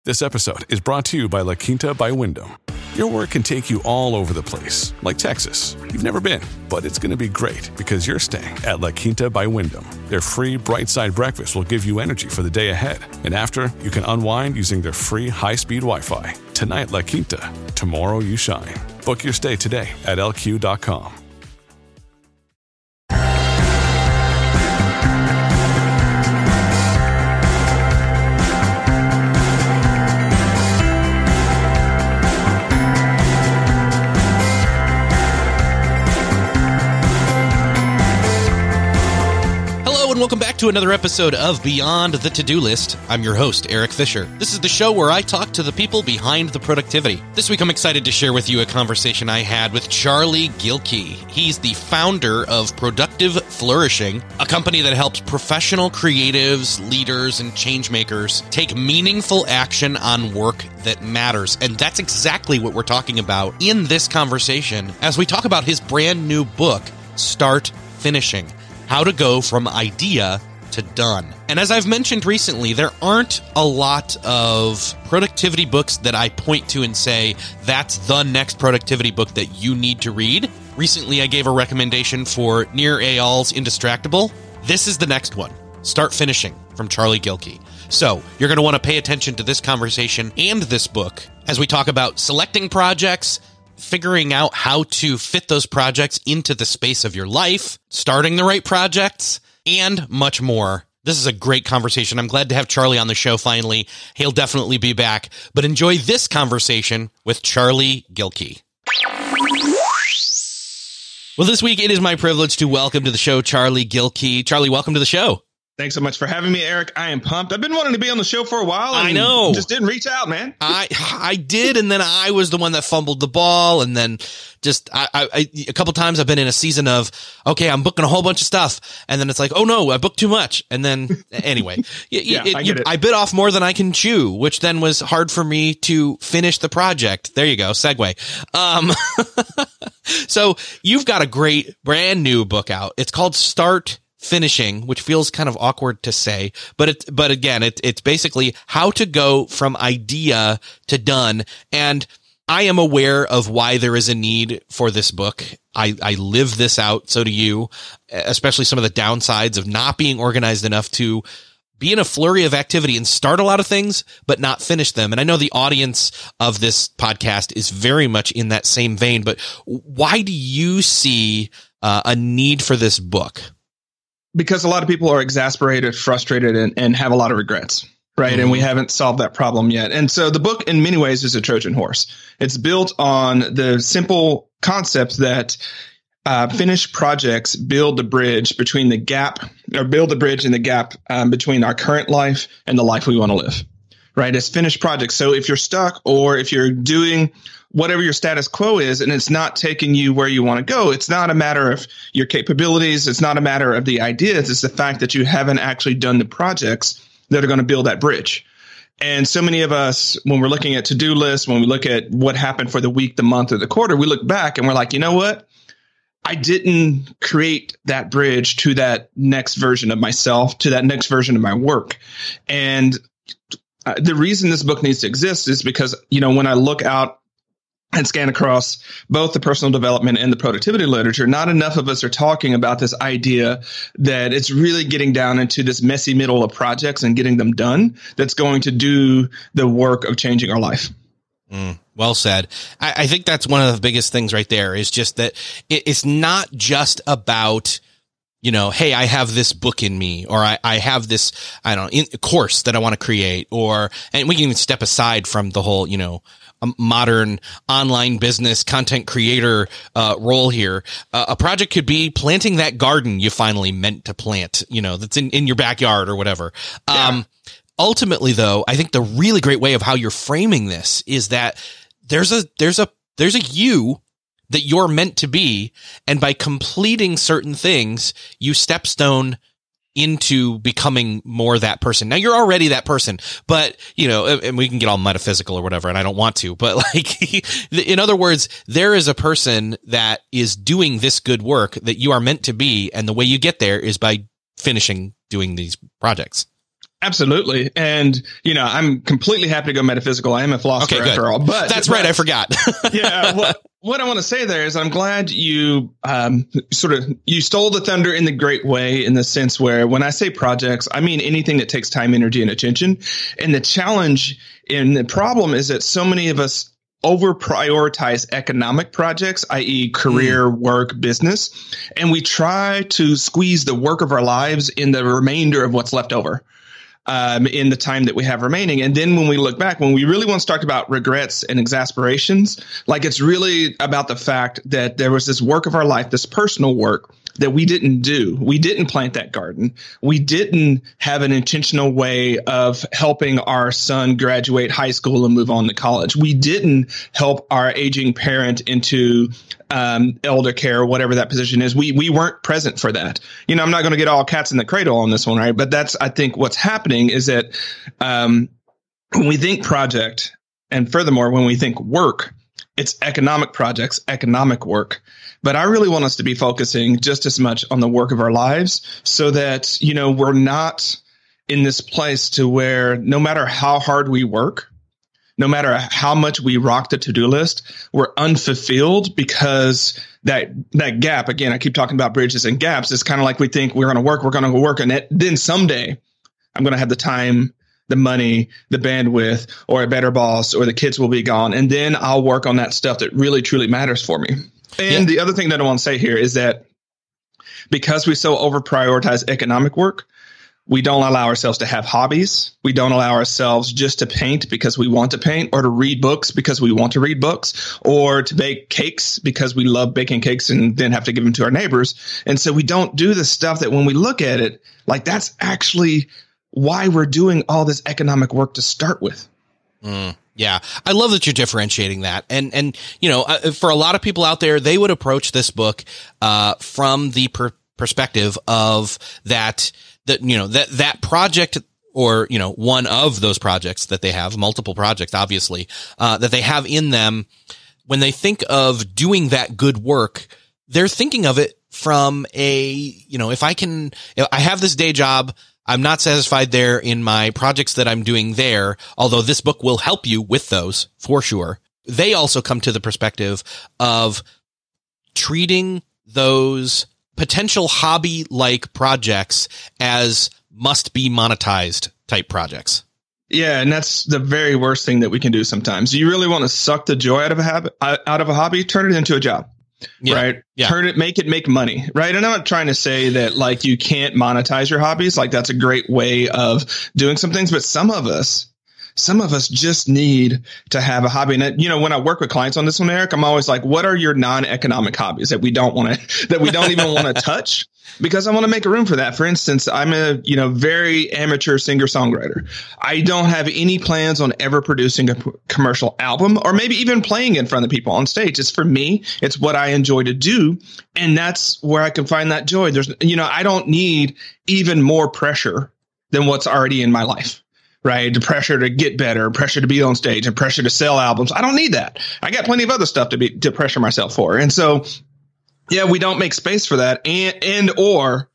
This episode is brought to you by La Quinta by Wyndham. Your work can take you all over the place, like Texas. You've never been, but it's going to be great because you're staying at La Quinta by Wyndham. Their free Bright Side breakfast will give you energy for the day ahead. And after, you can unwind using their free high-speed Wi-Fi. Tonight, La Quinta. Tomorrow, you shine. Book your stay today at LQ.com. And welcome back to another episode of Beyond the To-Do List. I'm your host, Eric Fisher. This is the show where I talk to the people behind the productivity. This week, I'm excited to share with you a conversation I had with Charlie Gilkey. He's the founder of Productive Flourishing, a company that helps professional creatives, leaders, and change makers take meaningful action on work that matters. And that's exactly what we're talking about in this conversation as we talk about his brand new book, Start Finishing: How to Go From Idea to Done. And as I've mentioned recently, there aren't a lot of productivity books that I point to and say, that's the next productivity book that you need to read. Recently, I gave a recommendation for Nir Eyal's Indistractable. This is the next one, Start Finishing, from Charlie Gilkey. So you're going to want to pay attention to this conversation and this book as we talk about selecting projects, figuring out how to fit those projects into the space of your life, starting the right projects, and much more. This is a great conversation. I'm glad to have Charlie on the show finally. He'll definitely be back. But enjoy this conversation with Charlie Gilkey. Well, this week it is my privilege to welcome to the show Charlie Gilkey. Charlie, welcome to the show. Thanks so much for having me, Eric. I am pumped. I've been wanting to be on the show for a while. And I know. Just didn't reach out, man. I did, and then I was the one that fumbled the ball, and then just a couple times I've been in a season of, okay, I'm booking a whole bunch of stuff, and then it's like, oh no, I booked too much, and then anyway, I bit off more than I can chew, which then was hard for me to finish the project. There you go, segue. So you've got a great brand new book out. It's called Start Finishing, which feels kind of awkward to say, but again, it's basically how to go from idea to done. And I am aware of why there is a need for this book. I live this out. So do you, especially some of the downsides of not being organized enough to be in a flurry of activity and start a lot of things, but not finish them. And I know the audience of this podcast is very much in that same vein, but why do you see a need for this book? Because a lot of people are exasperated, frustrated, and have a lot of regrets, right? Mm-hmm. And we haven't solved that problem yet. And so the book, in many ways, is a Trojan horse. It's built on the simple concept that finished projects build the bridge between the gap, or build the bridge in the gap between our current life and the life we want to live, right? It's finished projects. So if you're stuck, or if you're doing whatever your status quo is, and it's not taking you where you want to go, it's not a matter of your capabilities. It's not a matter of the ideas. It's the fact that you haven't actually done the projects that are going to build that bridge. And so many of us, when we're looking at to-do lists, when we look at what happened for the week, the month, or the quarter, we look back and we're like, you know what? I didn't create that bridge to that next version of myself, to that next version of my work. And the reason this book needs to exist is because, when I look out and scan across both the personal development and the productivity literature, not enough of us are talking about this idea that it's really getting down into this messy middle of projects and getting them done that's going to do the work of changing our life. Well said. I think that's one of the biggest things right there, is just that it's not just about, hey, I have this book in me, or I have this, course that I want to create, and we can even step aside from the whole, modern online business content creator role here. A project could be planting that garden you finally meant to plant, that's in your backyard or whatever. Yeah. Ultimately, though, I think the really great way of how you're framing this is that there's a you that you're meant to be, and by completing certain things, you stepstone into becoming more that person. Now, you're already that person, but, and we can get all metaphysical or whatever, and I don't want to, but in other words, there is a person that is doing this good work that you are meant to be, and the way you get there is by finishing doing these projects. Absolutely. And, I'm completely happy to go metaphysical. I am a philosopher after all. But that's right. I forgot. Yeah. What I want to say there is I'm glad you you stole the thunder in the great way, in the sense where when I say projects, I mean anything that takes time, energy, and attention. And the challenge and the problem is that so many of us over prioritize economic projects, i.e. career, work, business, and we try to squeeze the work of our lives in the remainder of what's left over. In the time that we have remaining. And then when we look back, when we really want to talk about regrets and exasperations, like it's really about the fact that there was this work of our life, this personal work that we didn't do. We didn't plant that garden. We didn't have an intentional way of helping our son graduate high school and move on to college. We didn't help our aging parent into elder care or whatever that position is. We weren't present for that. I'm not going to get all cats in the cradle on this one, right? But that's, I think, what's happening is that when we think project, and furthermore, when we think work, it's economic projects, economic work. But I really want us to be focusing just as much on the work of our lives so that, we're not in this place to where no matter how hard we work, no matter how much we rock the to-do list, we're unfulfilled because that gap, again, I keep talking about bridges and gaps. It's kind of like we think we're going to work, and then someday I'm going to have the time, the money, the bandwidth, or a better boss, or the kids will be gone. And then I'll work on that stuff that really, truly matters for me. And the other thing that I want to say here is that because we so over prioritize economic work, we don't allow ourselves to have hobbies. We don't allow ourselves just to paint because we want to paint, or to read books because we want to read books, or to bake cakes because we love baking cakes and then have to give them to our neighbors. And so we don't do the stuff that when we look at it, like that's actually why we're doing all this economic work to start with. Yeah. I love that you're differentiating that. And for a lot of people out there, they would approach this book, from the perspective of that project, or, one of those projects that they have, multiple projects, obviously, that they have in them. When they think of doing that good work, they're thinking of it from if I have this day job, I'm not satisfied there in my projects that I'm doing there, although this book will help you with those for sure. They also come to the perspective of treating those potential hobby-like projects as must be monetized type projects. Yeah, and that's the very worst thing that we can do sometimes. You really want to suck the joy out of a hobby, turn it into a job. Yeah, right. Yeah. Make money. Right. And I'm not trying to say that like you can't monetize your hobbies. Like that's a great way of doing some things. But some of us just need to have a hobby. And, when I work with clients on this one, Eric, I'm always like, what are your non-economic hobbies that we don't even want to touch? Because I want to make a room for that. For instance, I'm a, very amateur singer-songwriter. I don't have any plans on ever producing a commercial album or maybe even playing in front of people on stage. It's for me. It's what I enjoy to do. And that's where I can find that joy. I don't need even more pressure than what's already in my life. Right. The pressure to get better, pressure to be on stage, and pressure to sell albums. I don't need that. I got plenty of other stuff to pressure myself for. And so, yeah, we don't make space for that. Or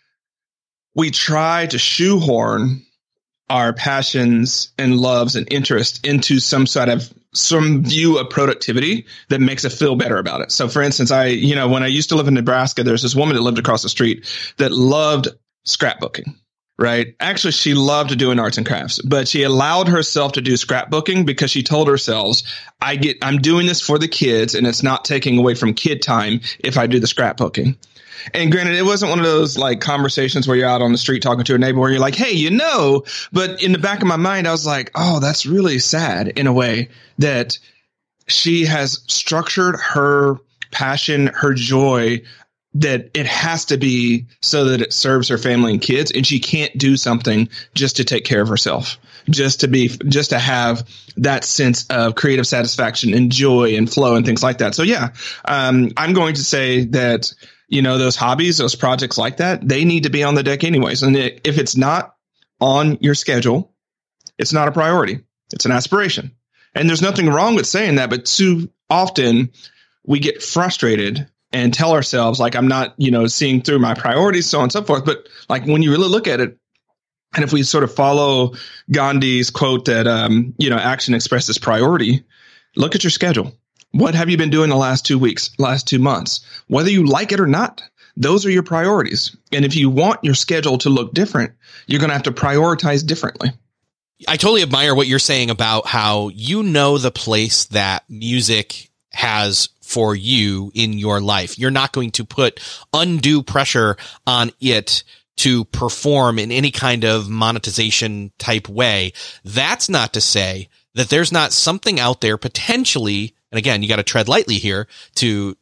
we try to shoehorn our passions and loves and interests into some view of productivity that makes us feel better about it. So for instance, when I used to live in Nebraska, there's this woman that lived across the street that loved scrapbooking. Right. Actually, she loved doing arts and crafts, but she allowed herself to do scrapbooking because she told herself, I'm doing this for the kids and it's not taking away from kid time if I do the scrapbooking. And granted, it wasn't one of those like conversations where you're out on the street talking to a neighbor where you're like, hey, but in the back of my mind, I was like, oh, that's really sad in a way that she has structured her passion, her joy, that it has to be so that it serves her family and kids, and she can't do something just to take care of herself, just to have that sense of creative satisfaction and joy and flow and things like that. So yeah, I'm going to say that, those hobbies, those projects like that, they need to be on the deck anyways. And if it's not on your schedule, it's not a priority. It's an aspiration. And there's nothing wrong with saying that, but too often we get frustrated and tell ourselves like, I'm not, seeing through my priorities, so on and so forth. But like when you really look at it, And if we sort of follow Gandhi's quote that, action expresses priority, look at your schedule. What have you been doing the last 2 weeks, last 2 months? Whether you like it or not, those are your priorities. And if you want your schedule to look different, you're going to have to prioritize differently. I totally admire what you're saying about how you know the place that music has for you in your life. You're not going to put undue pressure on it to perform in any kind of monetization type way. That's not to say that there's not something out there potentially, and again, you got to tread lightly here to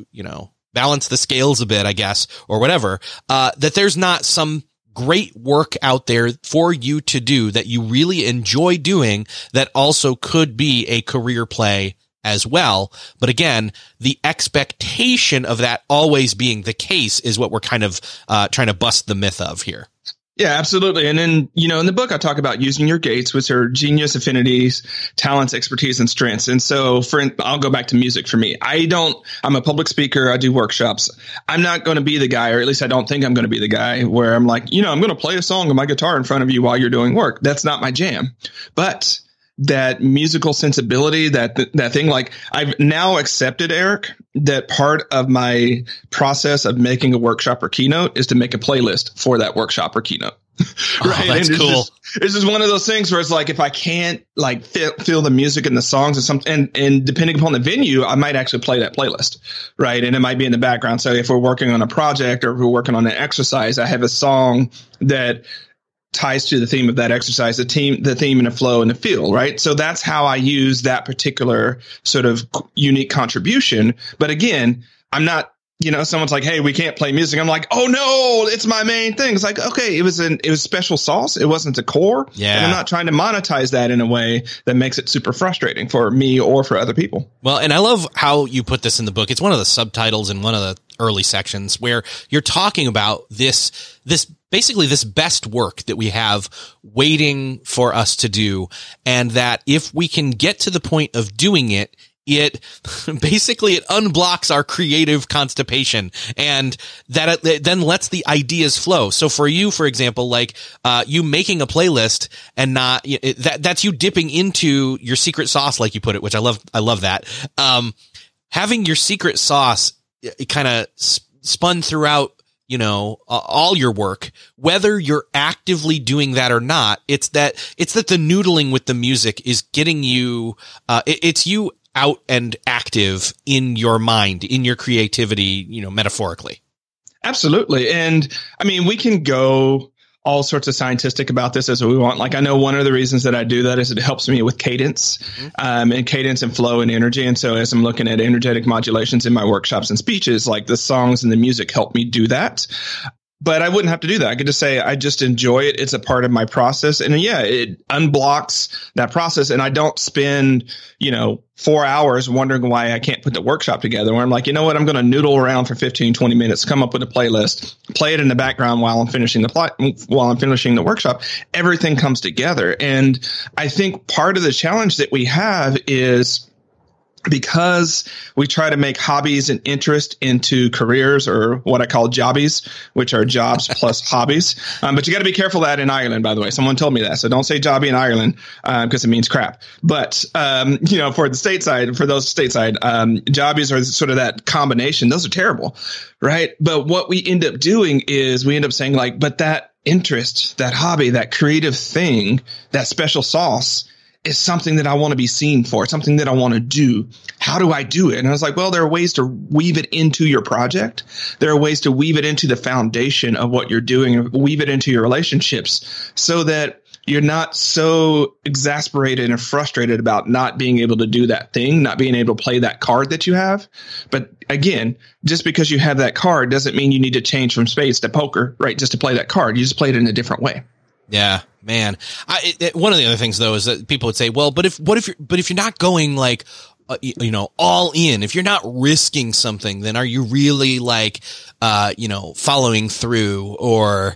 balance the scales a bit, I guess, or whatever, that there's not some great work out there for you to do that you really enjoy doing that also could be a career play as well. But again, the expectation of that always being the case is what we're kind of trying to bust the myth of here. Yeah, absolutely. And then, in the book, I talk about using your gates, which are genius, affinities, talents, expertise, and strengths. And so I'll go back to music for me. I'm a public speaker. I do workshops. I'm not going to be the guy, or at least I don't think I'm going to be the guy where I'm like, I'm going to play a song on my guitar in front of you while you're doing work. That's not my jam. But that musical sensibility, that thing, like I've now accepted, Eric, that part of my process of making a workshop or keynote is to make a playlist for that workshop or keynote. Right. Oh, that's cool. It's just one of those things where it's like, if I can't like feel the music and the songs and something, and depending upon the venue, I might actually play that playlist. Right. And it might be in the background. So if we're working on a project or if we're working on an exercise, I have a song that ties to the theme of that exercise, the theme and the flow and the feel, right? So that's how I use that particular sort of unique contribution. But again, I'm not, someone's like, hey, we can't play music. I'm like, oh no, it's my main thing. It's like, okay, it was special sauce. It wasn't the core. Yeah. And I'm not trying to monetize that in a way that makes it super frustrating for me or for other people. Well, and I love how you put this in the book. It's one of the subtitles in one of the early sections where you're talking about this basically this best work that we have waiting for us to do. And that if we can get to the point of doing it, it unblocks our creative constipation, and that it then lets the ideas flow. So for you, for example, like, you making a playlist and not, that's you dipping into your secret sauce, like you put it, which I love that. Having your secret sauce kind of spun throughout, all your work, whether you're actively doing that or not, it's that the noodling with the music is getting you, it's you out and active in your mind, in your creativity, metaphorically. Absolutely. And I mean, we can go all sorts of scientific about this as we want. Like, I know one of the reasons that I do that is it helps me with cadence, and cadence and flow and energy. And so as I'm looking at energetic modulations in my workshops and speeches, like the songs and the music help me do that. But I wouldn't have to do that. I could just say, I just enjoy it. It's a part of my process. And yeah, it unblocks that process. And I don't spend, 4 hours wondering why I can't put the workshop together, where I'm like, you know what? I'm going to noodle around for 15, 20 minutes, come up with a playlist, play it in the background while I'm finishing the workshop. Everything comes together. And I think part of the challenge that we have is, because we try to make hobbies and interest into careers, or what I call jobbies, which are jobs plus hobbies. But you got to be careful of that in Ireland, by the way. Someone told me that. So don't say jobby in Ireland, because it means crap. But, for those stateside, jobbies are sort of that combination. Those are terrible, right? But what we end up doing is we end up saying, like, but that interest, that hobby, that creative thing, that special sauce is something that I want to be seen for. It's something that I want to do. How do I do it? And I was like, well, there are ways to weave it into your project. There are ways to weave it into the foundation of what you're doing, and weave it into your relationships, so that you're not so exasperated and frustrated about not being able to do that thing, not being able to play that card that you have. But again, just because you have that card doesn't mean you need to change from spades to poker, right? Just to play that card. You just play it in a different way. Yeah, man. One of the other things though is that people would say, well, but if you're not going like, all in, if you're not risking something, then are you really like, following through? Or,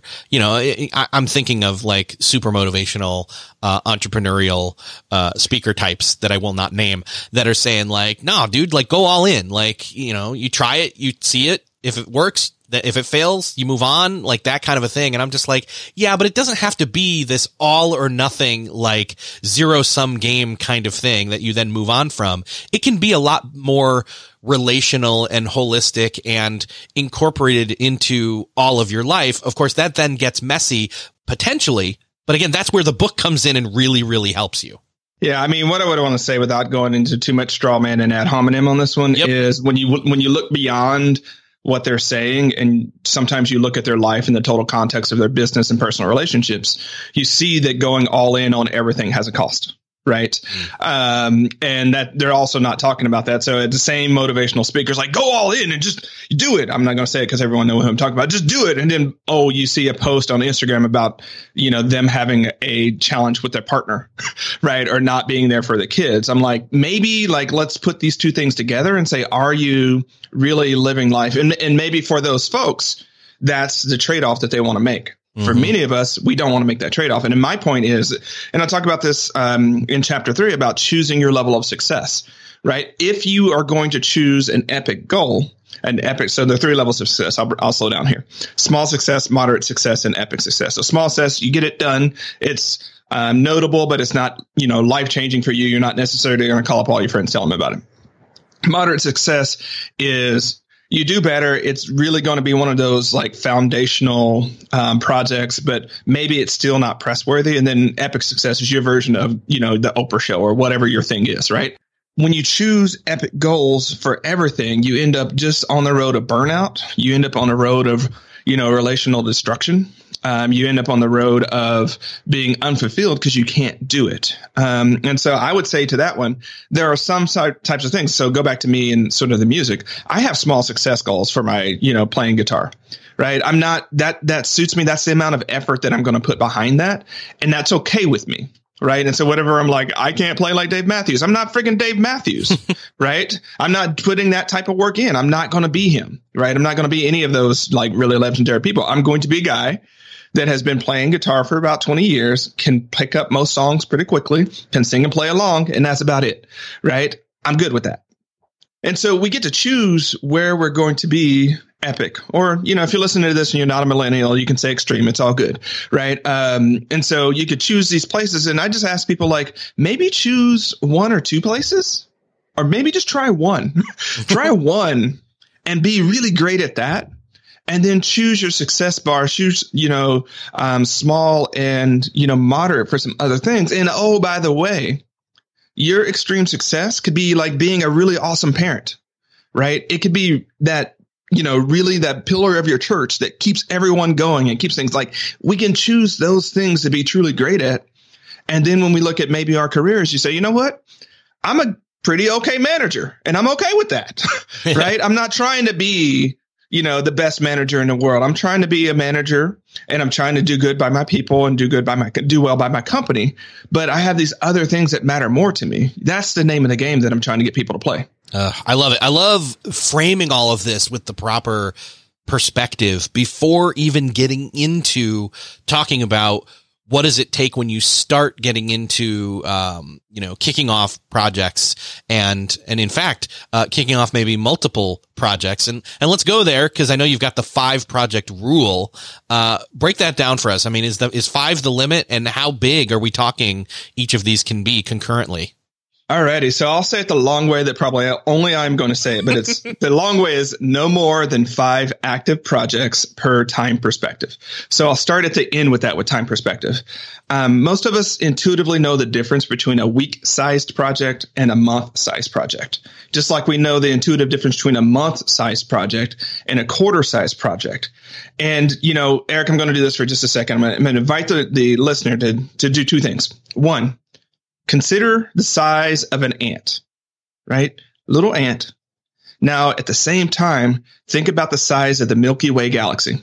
I'm thinking of like super motivational, entrepreneurial, speaker types that I will not name, that are saying like, no, dude, like go all in. Like, you try it, you see it. If it works, That if it fails, you move on, like that kind of a thing. And I'm just like, yeah, but it doesn't have to be this all or nothing, like zero sum game kind of thing that you then move on from. It can be a lot more relational and holistic and incorporated into all of your life. Of course, that then gets messy potentially. But again, that's where the book comes in and really, really helps you. Yeah, I mean, what I would want to say without going into too much straw man and ad hominem on this one is when you look beyond what they're saying, and sometimes you look at their life in the total context of their business and personal relationships, you see that going all in on everything has a cost. Right. And that they're also not talking about that. So the same motivational speakers like, go all in and just do it. I'm not going to say it because everyone knows who I'm talking about. Just do it. And then, you see a post on Instagram about, them having a challenge with their partner, right? Or not being there for the kids. I'm like, maybe let's put these two things together and say, are you really living life? And maybe for those folks, that's the trade-off that they want to make. For many of us, we don't want to make that trade-off. And my point is, and I talk about this in chapter 3 about choosing your level of success, right? If you are going to choose an epic goal, so there are 3 levels of success. I'll slow down here. Small success, moderate success, and epic success. So small success, you get it done. It's notable, but it's not, life-changing for you. You're not necessarily going to call up all your friends, tell them about it. Moderate success is you do better. It's really going to be one of those foundational projects, but maybe it's still not press worthy. And then epic success is your version of, the Oprah show or whatever your thing is, right? When you choose epic goals for everything, you end up just on the road of burnout. You end up on the road of, relational destruction. You end up on the road of being unfulfilled because you can't do it. And so I would say to that one, there are some types of things. So go back to me and sort of the music. I have small success goals for my, playing guitar, right? I'm not that suits me. That's the amount of effort that I'm going to put behind that. And that's okay with me. Right. And so whatever I'm like, I can't play like Dave Matthews. I'm not freaking Dave Matthews. Right. I'm not putting that type of work in. I'm not going to be him. Right. I'm not going to be any of those really legendary people. I'm going to be a guy that has been playing guitar for about 20 years, can pick up most songs pretty quickly, can sing and play along, and that's about it, right? I'm good with that. And so we get to choose where we're going to be epic. Or, if you're listening to this and you're not a millennial, you can say extreme. It's all good, right? And so you could choose these places. And I just ask people maybe choose 1 or 2 places, or maybe just try one. Try one and be really great at that. And then choose your success bar, choose, small and, moderate for some other things. And by the way, your extreme success could be like being a really awesome parent, right? It could be that, really that pillar of your church that keeps everyone going and keeps things we can choose those things to be truly great at. And then when we look at maybe our careers, you say, you know what? I'm a pretty okay manager and I'm okay with that, right? I'm not trying to be the best manager in the world. I'm trying to be a manager and I'm trying to do good by my people and do well by my company. But I have these other things that matter more to me. That's the name of the game that I'm trying to get people to play. I love it. I love framing all of this with the proper perspective before even getting into talking about what does it take when you start getting into, kicking off projects and in fact, kicking off maybe multiple projects. And let's go there because I know you've got the 5 project rule. Break that down for us. I mean, is 5 the limit, and how big are we talking each of these can be concurrently? Alrighty, so I'll say it the long way that probably only I'm going to say it, but it's the long way is no more than 5 active projects per time perspective. So I'll start at the end with that, with time perspective. Most of us intuitively know the difference between a week-sized project and a month-sized project, just like we know the intuitive difference between a month-sized project and a quarter-sized project. And, Eric, I'm going to do this for just a second. I'm going to invite the listener to do 2 things. 1, consider the size of an ant, right? Little ant. Now, at the same time, think about the size of the Milky Way galaxy.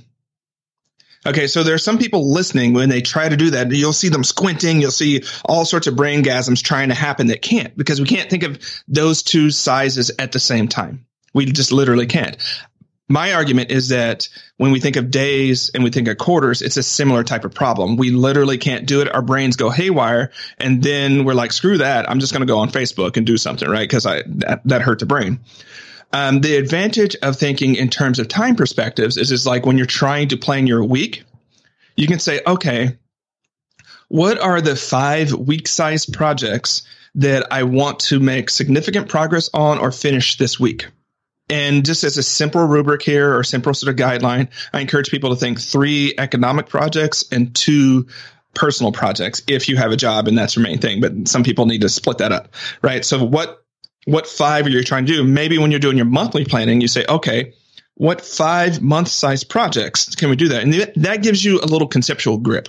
Okay, so there are some people listening when they try to do that. You'll see them squinting. You'll see all sorts of brain gasms trying to happen that can't, because we can't think of those 2 sizes at the same time. We just literally can't. My argument is that when we think of days and we think of quarters, it's a similar type of problem. We literally can't do it. Our brains go haywire. And then we're like, screw that. I'm just going to go on Facebook and do something, right? Because that hurt the brain. The advantage of thinking in terms of time perspectives is like when you're trying to plan your week, you can say, okay, what are the 5 week-sized projects that I want to make significant progress on or finish this week? And just as a simple rubric here or simple sort of guideline, I encourage people to think 3 economic projects and 2 personal projects if you have a job and that's your main thing. But some people need to split that up, right? So what 5 are you trying to do? Maybe when you're doing your monthly planning, you say, okay, what 5 month-sized projects can we do that? And that gives you a little conceptual grip.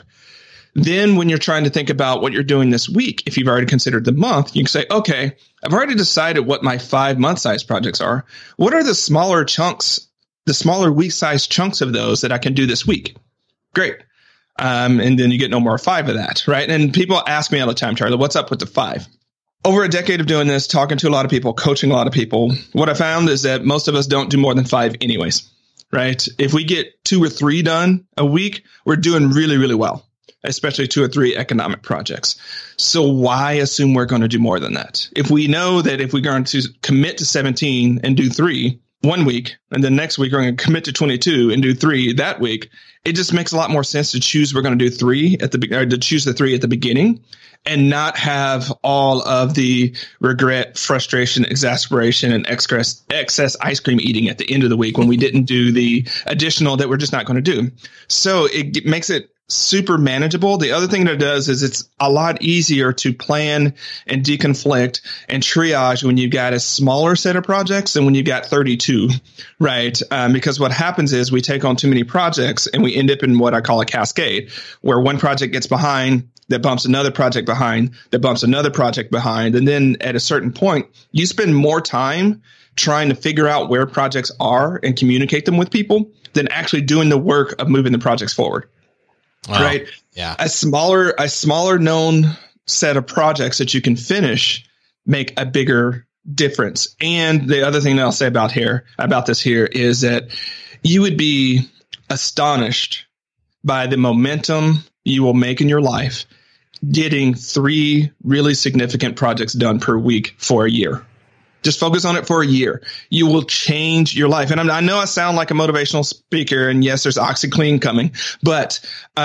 Then when you're trying to think about what you're doing this week, if you've already considered the month, you can say, okay, I've already decided what my 5 month-sized projects are. What are the smaller chunks, the smaller week-sized chunks of those that I can do this week? Great. And then you get no more 5 of that, right? And people ask me all the time, Charlie, what's up with the 5? Over a decade of doing this, talking to a lot of people, coaching a lot of people, what I found is that most of us don't do more than 5 anyways, right? If we get 2 or 3 done a week, we're doing really, really well, especially 2 or 3 economic projects. So why assume we're going to do more than that? If we know that if we're going to commit to 17 and do 3 one week, and then next week we're going to commit to 22 and do 3 that week, it just makes a lot more sense to choose we're going to do 3 to choose the 3 at the beginning and not have all of the regret, frustration, exasperation, and excess ice cream eating at the end of the week when we didn't do the additional that we're just not going to do. So it makes it super manageable. The other thing that it does is it's a lot easier to plan and deconflict and triage when you've got a smaller set of projects than when you've got 32, right? Because what happens is we take on too many projects and we end up in what I call a cascade, where one project gets behind, that bumps another project behind, that bumps another project behind. And then at a certain point, you spend more time trying to figure out where projects are and communicate them with people than actually doing the work of moving the projects forward. Wow. Right. Yeah. A smaller known set of projects that you can finish make a bigger difference. And the other thing that I'll say about this here is that you would be astonished by the momentum you will make in your life getting 3 really significant projects done per week for a year. Just focus on it for a year. You will change your life. And I know I sound like a motivational speaker, and yes, there's OxyClean coming, but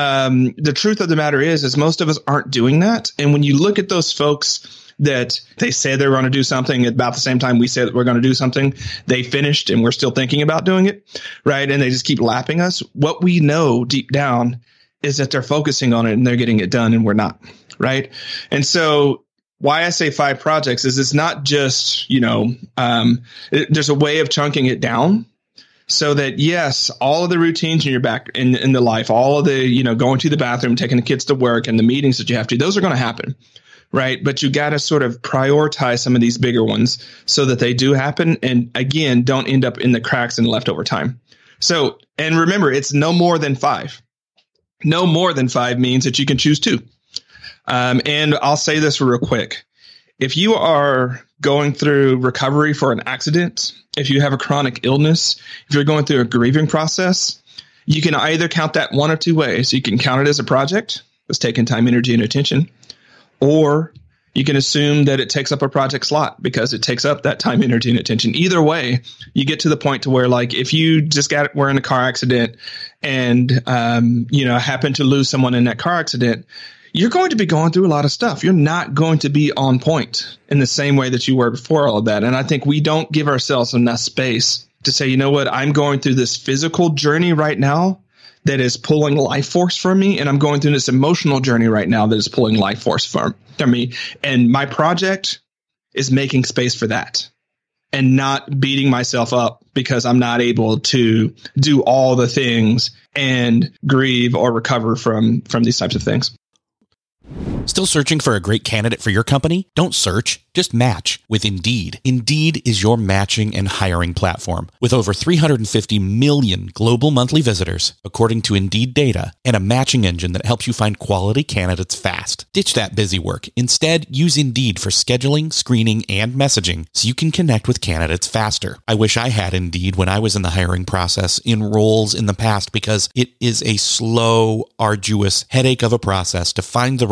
the truth of the matter is most of us aren't doing that. And when you look at those folks that they say they're going to do something at about the same time we say that we're going to do something, they finished and we're still thinking about doing it, right? And they just keep lapping us. What we know deep down is that they're focusing on it and they're getting it done and we're not, right? And so why I say 5 projects is it's not just, there's a way of chunking it down so that, yes, all of the routines in your back in the life, all of the, going to the bathroom, taking the kids to work and the meetings that you have to, those are going to happen, right? But you got to sort of prioritize some of these bigger ones so that they do happen. And again, don't end up in the cracks and leftover time. So, and remember, it's no more than 5. No more than 5 means that you can choose 2. And I'll say this real quick. If you are going through recovery for an accident, if you have a chronic illness, if you're going through a grieving process, you can either count that one or 2 ways. You can count it as a project that's taking time, energy, and attention, or you can assume that it takes up a project slot because it takes up that time, energy, and attention. Either way, you get to the point to where, like, if you just were in a car accident and, happen to lose someone in that car accident, you're going to be going through a lot of stuff. You're not going to be on point in the same way that you were before all of that. And I think we don't give ourselves enough space to say, you know what, I'm going through this physical journey right now that is pulling life force from me. And I'm going through this emotional journey right now that is pulling life force from me. And my project is making space for that and not beating myself up because I'm not able to do all the things and grieve or recover from these types of things. Still searching for a great candidate for your company? Don't search, just match with Indeed. Indeed is your matching and hiring platform with over 350 million global monthly visitors, according to Indeed data, and a matching engine that helps you find quality candidates fast. Ditch that busy work. Instead, use Indeed for scheduling, screening, and messaging so you can connect with candidates faster. I wish I had Indeed when I was in the hiring process in roles in the past because it is a slow, arduous headache of a process to find the right people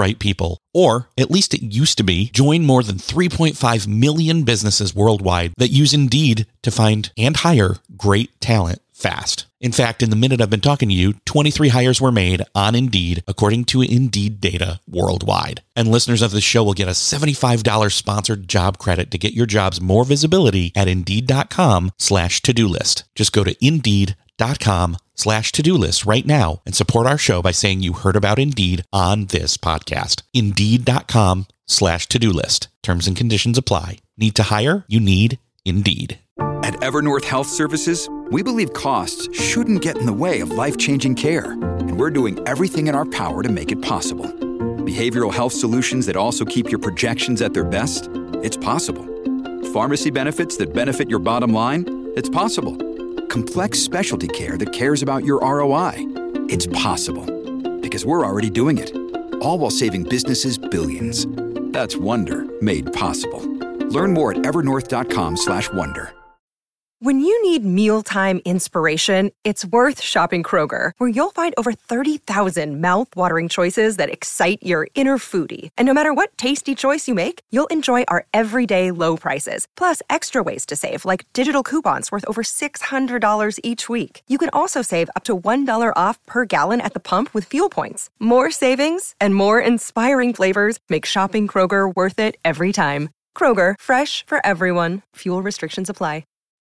people, or at least it used to be, join more than 3.5 million businesses worldwide that use Indeed to find and hire great talent fast. In fact, in the minute I've been talking to you, 23 hires were made on Indeed, according to Indeed data worldwide. And listeners of this show will get a $75 sponsored job credit to get your jobs more visibility at Indeed.com/to-do list. Just go to Indeed.com/to-do list right now and support our show by saying you heard about Indeed on this podcast. Indeed.com/to-do list. Terms and conditions apply. Need to hire? You need Indeed. At Evernorth Health Services, we believe costs shouldn't get in the way of life-changing care, and we're doing everything in our power to make it possible. Behavioral health solutions that also keep your projections at their best? It's possible. Pharmacy benefits that benefit your bottom line? It's possible. Complex specialty care that cares about your ROI? It's possible. Because we're already doing it. All while saving businesses billions. That's Wonder made possible. Learn more at evernorth.com/wonder. When you need mealtime inspiration, it's worth shopping Kroger, where you'll find over 30,000 mouth-watering choices that excite your inner foodie. And no matter what tasty choice you make, you'll enjoy our everyday low prices, plus extra ways to save, like digital coupons worth over $600 each week. You can also save up to $1 off per gallon at the pump with fuel points. More savings and more inspiring flavors make shopping Kroger worth it every time. Kroger, fresh for everyone. Fuel restrictions apply.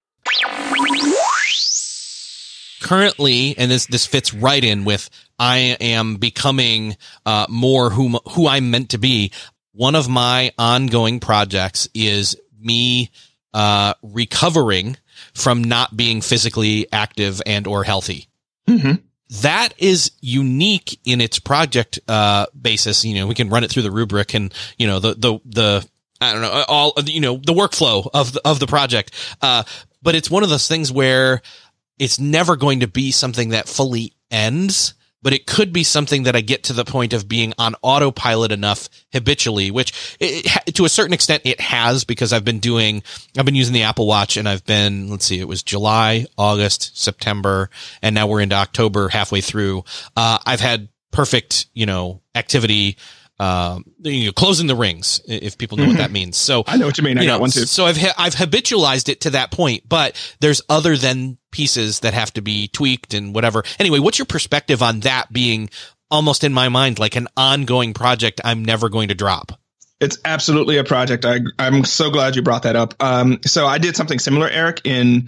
Currently, and this fits right in with I am becoming more who I'm meant to be. One of my ongoing projects is me recovering from not being physically active and or healthy. Mm-hmm. That is unique in its project basis. You know, we can run it through the rubric and, you know, the I don't know, all, you know, the workflow of the project. But it's one of those things where it's never going to be something that fully ends, but it could be something that I get to the point of being on autopilot enough habitually, which to a certain extent it has, because I've been using the Apple Watch, and I've been, it was July, August, September, and now we're into October, halfway through. I've had perfect, activity, closing the rings, if people know what that means. So I know what you mean. I got one too. So I've habitualized it to that point, but there's other than pieces that have to be tweaked and whatever. Anyway, what's your perspective on that being almost in my mind like an ongoing project I'm never going to drop? It's absolutely a project. I'm so glad you brought that up. So I did something similar, Eric. From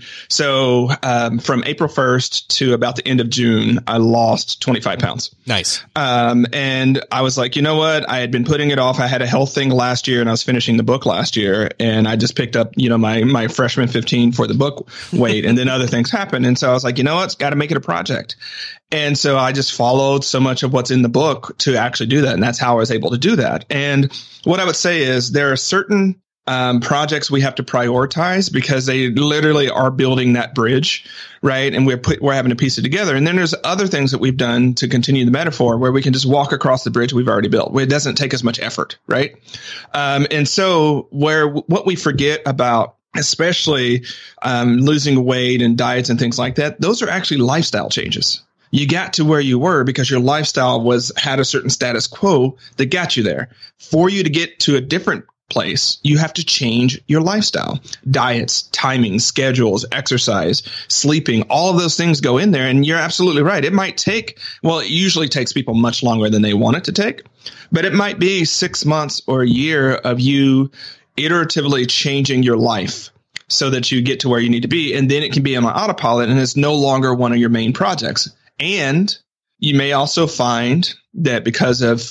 April 1st to about the end of June, I lost 25 pounds. Nice. And I was like, you know what? I had been putting it off. I had a health thing last year, and I was finishing the book last year, and I just picked up, my freshman 15 for the book weight, and then other things happened. And so I was like, you know what? It's got to make it a project. And so I just followed so much of what's in the book to actually do that. And that's how I was able to do that. And what I would say is there are certain projects we have to prioritize because they literally are building that bridge, right? And we're having to piece it together. And then there's other things that we've done to continue the metaphor where we can just walk across the bridge we've already built, where it doesn't take as much effort, right? And so what we forget about, especially losing weight and diets and things like that, those are actually lifestyle changes. You got to where you were because your lifestyle had a certain status quo that got you there. For you to get to a different place, you have to change your lifestyle. Diets, timing, schedules, exercise, sleeping, all of those things go in there. And you're absolutely right. It might take, it usually takes people much longer than they want it to take, but it might be 6 months or a year of you iteratively changing your life so that you get to where you need to be. And then it can be on autopilot and it's no longer one of your main projects. And you may also find that because of,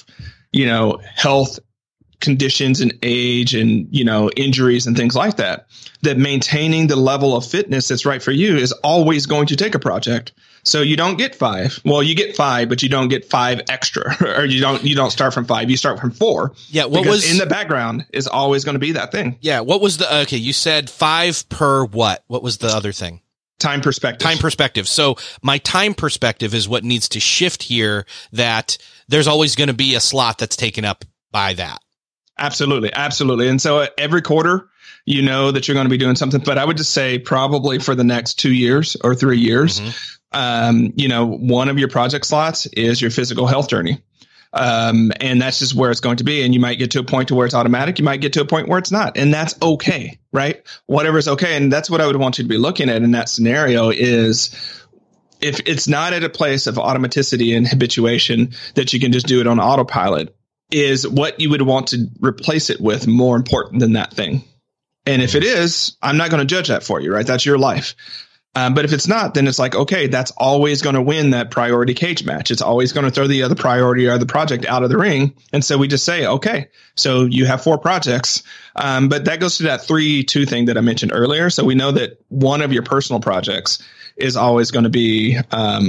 health conditions and age and, injuries and things like that, that maintaining the level of fitness that's right for you is always going to take a project. So you don't get 5. Well, you get 5, but you don't get 5 extra, or you don't start from 5. You start from 4. Yeah. Because in the background is always going to be that thing. Yeah. What was you said 5 per what? What was the other thing? Time perspective. So my time perspective is what needs to shift here, that there's always going to be a slot that's taken up by that. Absolutely. Absolutely. And so every quarter, that you're going to be doing something, but I would just say probably for the next 2 years or 3 years, one of your project slots is your physical health journey. And that's just where it's going to be. And you might get to a point to where it's automatic. You might get to a point where it's not. And that's okay, right? Whatever's okay. And that's what I would want you to be looking at in that scenario is if it's not at a place of automaticity and habituation that you can just do it on autopilot, is what you would want to replace it with more important than that thing? And if it is, I'm not going to judge that for you, right? That's your life. But if it's not, then it's like, okay, that's always going to win that priority cage match. It's always going to throw the other priority or other project out of the ring. And so we just say, okay, so you have 4 projects. But that goes to that 3-2 thing that I mentioned earlier. So we know that one of your personal projects is always going to be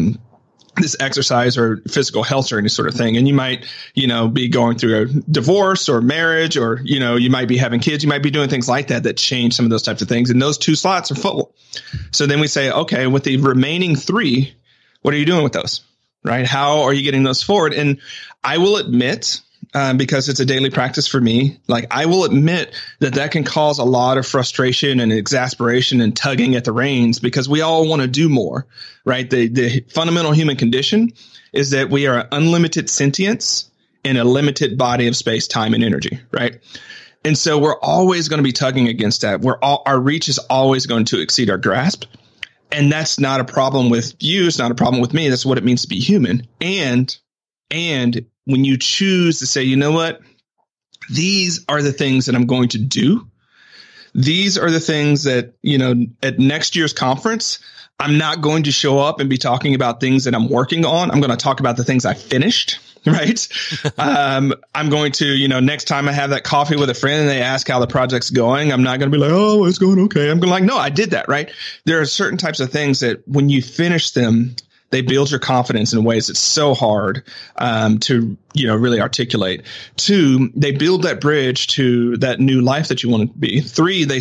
this exercise or physical health or any sort of thing. And you might, be going through a divorce or marriage, or, you might be having kids. You might be doing things like that change some of those types of things. And those 2 slots are full. So then we say, okay, with the remaining 3, what are you doing with those? Right? How are you getting those forward? And I will admit, because it's a daily practice for me, like I will admit that can cause a lot of frustration and exasperation and tugging at the reins because we all want to do more, right? The fundamental human condition is that we are unlimited sentience in a limited body of space, time, and energy, right? And so we're always going to be tugging against that. Our reach is always going to exceed our grasp. And that's not a problem with you. It's not a problem with me. That's what it means to be human. And when you choose to say, you know what, these are the things that I'm going to do. These are the things that, at next year's conference, I'm not going to show up and be talking about things that I'm working on. I'm going to talk about the things I finished, right? I'm going to, next time I have that coffee with a friend and they ask how the project's going, I'm not going to be like, oh, it's going okay. I'm going to like, no, I did that, right? There are certain types of things that when you finish them, they build your confidence in ways that's so hard to, really articulate. 2, they build that bridge to that new life that you want to be. 3, they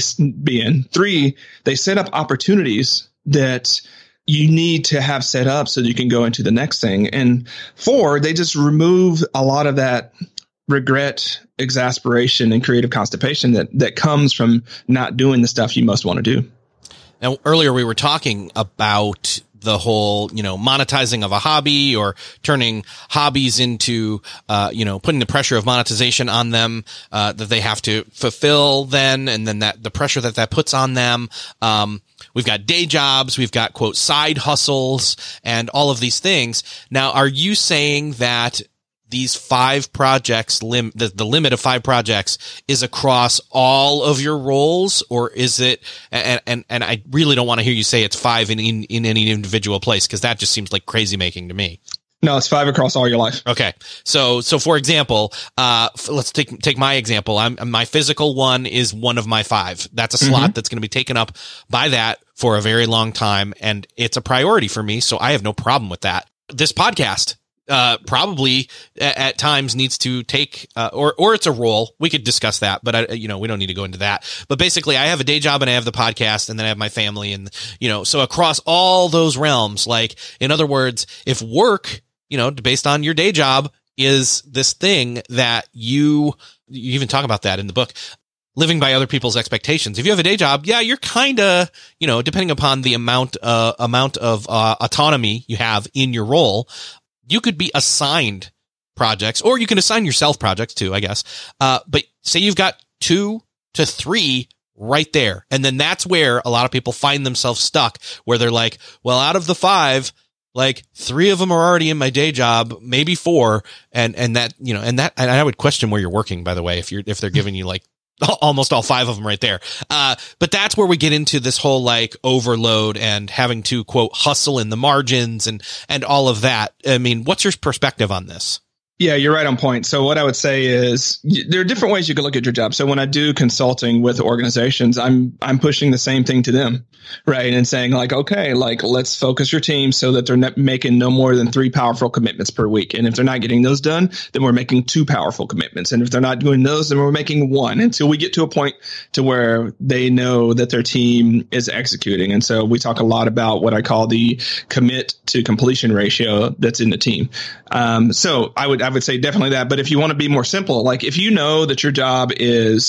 set up opportunities that you need to have set up so that you can go into the next thing. And 4, they just remove a lot of that regret, exasperation, and creative constipation that comes from not doing the stuff you most want to do. Now, earlier we were talking about the whole, monetizing of a hobby or turning hobbies into, putting the pressure of monetization on them, that they have to fulfill then, and then that the pressure that puts on them. We've got day jobs, we've got quote side hustles and all of these things. Now, are you saying that these 5 projects, the limit of 5 projects is across all of your roles, or is it, and I really don't want to hear you say it's 5 in any individual place, because that just seems like crazy making to me. No, it's 5 across all your life. Okay. So for example, let's take my example. My physical one is one of my 5. That's a slot that's going to be taken up by that for a very long time. And it's a priority for me. So I have no problem with that. This podcast, probably at times needs to take, or it's a role. We could discuss that, but we don't need to go into that. But basically I have a day job and I have the podcast and then I have my family and, so across all those realms, like in other words, if work, based on your day job is this thing that you even talk about that in the book, living by other people's expectations. If you have a day job, yeah, you're kind of, depending upon the amount of autonomy you have in your role, you could be assigned projects, or you can assign yourself projects too, I guess. But say you've got 2 to 3 right there. And then that's where a lot of people find themselves stuck, where they're like, well, out of the 5, like 3 of them are already in my day job, maybe 4. And that, and I would question where you're working, by the way, if they're giving you like almost all 5 of them right there. But that's where we get into this whole like overload and having to quote hustle in the margins and all of that. I mean, what's your perspective on this? Yeah, you're right on point. So what I would say is there are different ways you can look at your job. So when I do consulting with organizations, I'm pushing the same thing to them, right? And saying like, okay, like let's focus your team so that they're making no more than 3 powerful commitments per week. And if they're not getting those done, then we're making 2 powerful commitments. And if they're not doing those, then we're making 1 until we get to a point to where they know that their team is executing. And so we talk a lot about what I call the commit to completion ratio that's in the team. So I would say definitely that. But if you want to be more simple, like if you know that your job is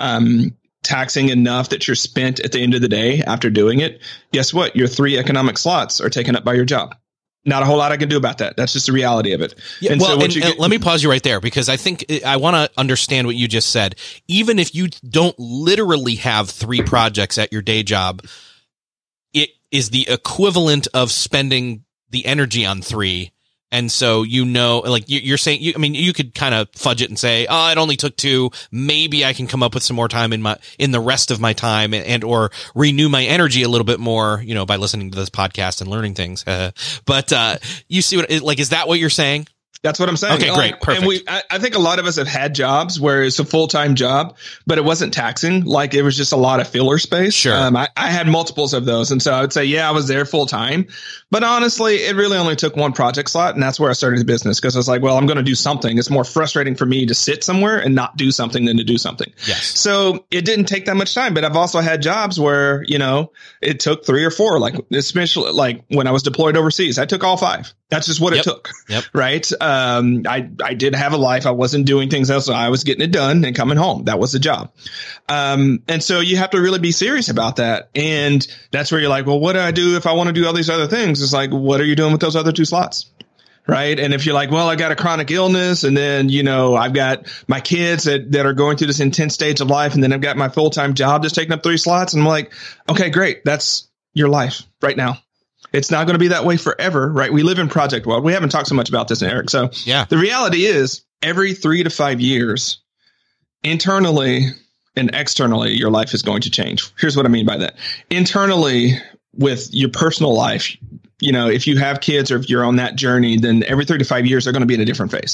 taxing enough that you're spent at the end of the day after doing it, guess what? Your 3 economic slots are taken up by your job. not a whole lot I can do about that. That's just the reality of it. Yeah, and let me pause you right there, because I think I want to understand what you just said. Even if you don't literally have 3 projects at your day job, it is the equivalent of spending the energy on 3. And so, like you're saying, you could kind of fudge it and say, oh, it only took 2. Maybe I can come up with some more time in the rest of my time and or renew my energy a little bit more, by listening to this podcast and learning things. But you see is that what you're saying? That's what I'm saying. Okay, great. Perfect. And I think a lot of us have had jobs where it's a full-time job, but it wasn't taxing. Like it was just a lot of filler space. Sure. I had multiples of those. And so I would say, yeah, I was there full-time, but honestly, it really only took 1 project slot. And that's where I started the business, because I was like, well, I'm going to do something. It's more frustrating for me to sit somewhere and not do something than to do something. Yes. So it didn't take that much time, but I've also had jobs where, it took 3 or 4, like especially like when I was deployed overseas, I took all 5. That's just what it took. Yep. Right. I did have a life. I wasn't doing things else. So I was getting it done and coming home. That was the job. And so you have to really be serious about that. And that's where you're like, well, what do I do if I want to do all these other things? It's like, what are you doing with those other 2 slots? Right. And if you're like, well, I got a chronic illness, and then, I've got my kids that are going through this intense stage of life, and then I've got my full-time job just taking up 3 slots. And I'm like, okay, great. That's your life right now. It's not going to be that way forever, right? We live in project world. We haven't talked so much about this, Eric. So yeah, the reality is every 3 to 5 years, internally and externally, your life is going to change. Here's what I mean by that. Internally, with your personal life, if you have kids or if you're on that journey, then every 3 to 5 years, they're going to be in a different phase.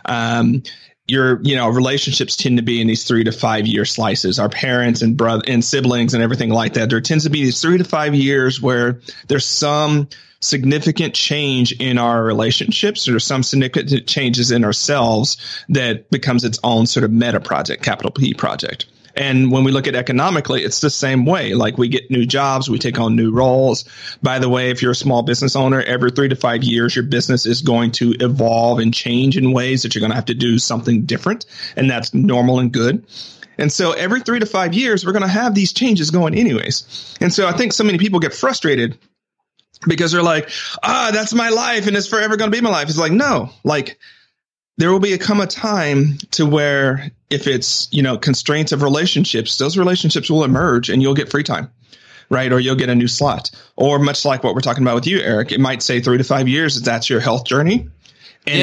Your relationships tend to be in these 3 to 5 year slices. Our parents and brother and siblings and everything like that. There tends to be these 3 to 5 years where there's some significant change in our relationships, or some significant changes in ourselves that becomes its own sort of meta project, capital P project. And when we look at economically, it's the same way. Like we get new jobs, we take on new roles. By the way, if you're a small business owner, every 3 to 5 years, your business is going to evolve and change in ways that you're going to have to do something different. And that's normal and good. And so every 3 to 5 years, we're going to have these changes going anyways. And so I think so many people get frustrated because they're like, that's my life and it's forever going to be my life. It's like, no, like there will come a time to where if it's, constraints of relationships, those relationships will emerge and you'll get free time, right? Or you'll get a new slot. Or much like what we're talking about with you, Eric, it might say 3 to 5 years, that's your health journey. And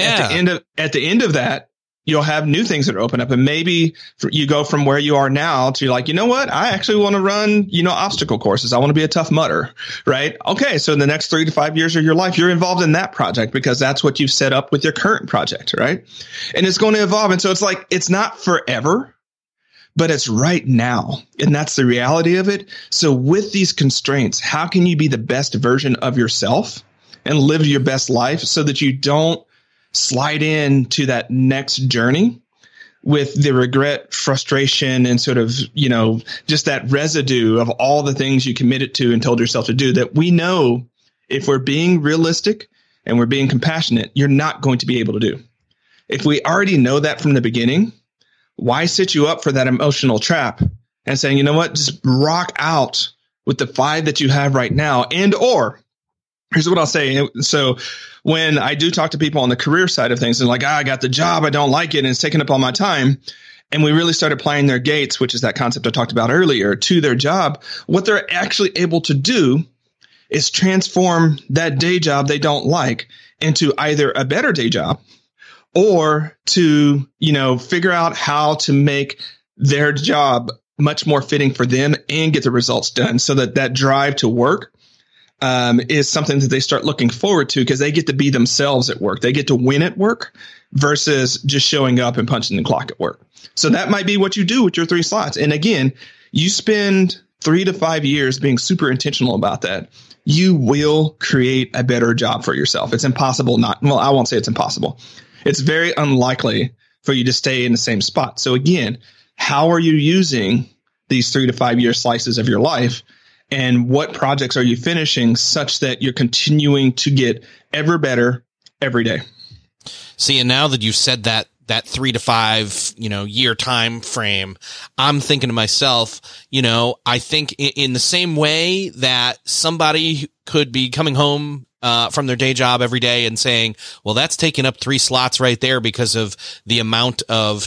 at the end of that, you'll have new things that are open up. And maybe you go from where you are now to like, you know what? I actually want to run, obstacle courses. I want to be a Tough Mudder, right? Okay. So in the next 3 to 5 years of your life, you're involved in that project because that's what you've set up with your current project, right? And it's going to evolve. And so it's like, it's not forever, but it's right now. And that's the reality of it. So with these constraints, how can you be the best version of yourself and live your best life so that you don't slide into that next journey with the regret, frustration, and sort of, just that residue of all the things you committed to and told yourself to do that we know if we're being realistic and we're being compassionate, you're not going to be able to do. If we already know that from the beginning, why set you up for that emotional trap and saying, you know what, just rock out with the 5 that you have right now, and or here's what I'll say. So when I do talk to people on the career side of things and like, I got the job, I don't like it, and it's taking up all my time. And we really start applying their gates, which is that concept I talked about earlier, to their job. What they're actually able to do is transform that day job they don't like into either a better day job or to, figure out how to make their job much more fitting for them and get the results done so that drive to work is something that they start looking forward to because they get to be themselves at work. They get to win at work versus just showing up and punching the clock at work. So that might be what you do with your 3 slots. And again, you spend 3 to 5 years being super intentional about that. You will create a better job for yourself. It's impossible I won't say it's impossible. It's very unlikely for you to stay in the same spot. So again, how are you using these 3 to 5 year slices of your life? And what projects are you finishing such that you're continuing to get ever better every day? See, and now that you've said that 3 to 5, year time frame, I'm thinking to myself, I think in the same way that somebody could be coming home from their day job every day and saying, well, that's taking up 3 slots right there because of the amount of,